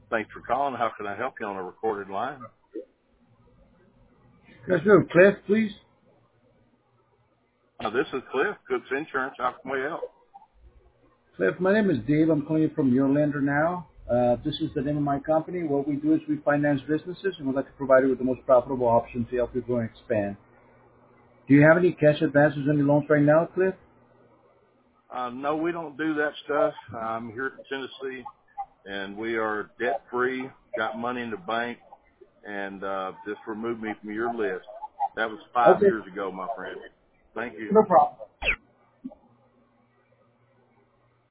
Thanks for calling. How can I help you on a recorded line? Yes, sir. Cliff, please. This is Cliff, Goods Insurance. How can we help? Cliff, my name is Dave. I'm calling you from your lender now. This is the name of my company. What we do is we finance businesses and we'd like to provide you with the most profitable option to help you grow and expand. Do you have any cash advances on your loans right now, Cliff? No, we don't do that stuff. I'm here in Tennessee, and we are debt-free, got money in the bank, and just remove me from your list. That was 5 Okay, years ago, my friend. Thank you. no problem.